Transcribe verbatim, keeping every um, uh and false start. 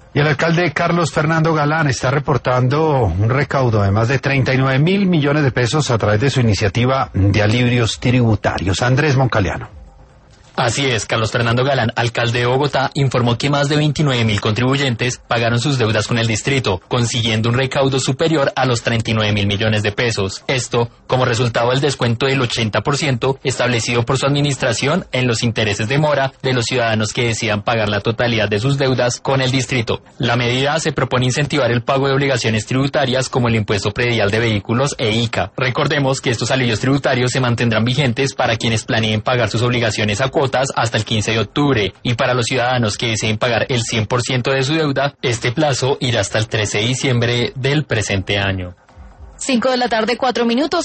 Y el alcalde Carlos Fernando Galán está reportando un recaudo de más de treinta y nueve mil millones de pesos a través de su iniciativa de alivios tributarios. Andrés Moncaliano. Así es, Carlos Fernando Galán, alcalde de Bogotá, informó que más de veintinueve mil contribuyentes pagaron sus deudas con el distrito, consiguiendo un recaudo superior a los treinta y nueve mil millones de pesos. Esto, como resultado del descuento del ochenta por ciento establecido por su administración en los intereses de mora de los ciudadanos que decidan pagar la totalidad de sus deudas con el distrito. La medida se propone incentivar el pago de obligaciones tributarias como el impuesto predial de vehículos e I C A. Recordemos que estos alivios tributarios se mantendrán vigentes para quienes planeen pagar sus obligaciones a cuotas hasta el quince de octubre, y para los ciudadanos que deseen pagar el cien por ciento de su deuda, este plazo irá hasta el trece de diciembre del presente año. cinco de la tarde, cuatro minutos.